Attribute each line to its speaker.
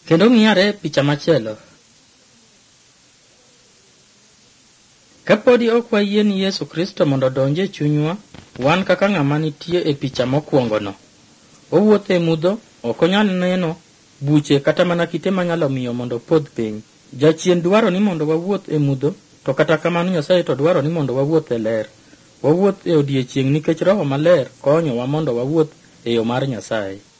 Speaker 1: Kendo ng'iyare picha machielo. Kapodi ok wayie ni Yesu Kristo mondo donje e chunywa, wan kaka ng'ama nitie e picha mokwongono. Owuotho e mudho, ok onyal neno buche kata mana kite manyalo miyo mondo podh piny. Jachien dwaro ni mondo wawuoth e mudho, to kata kamano Nyasaye to dwaro ni mondo wawuoth e ler. Wawuoth e odiechieng' nikech Roho Maler konyowa mondo wawuoth e yo mar Nyasaye.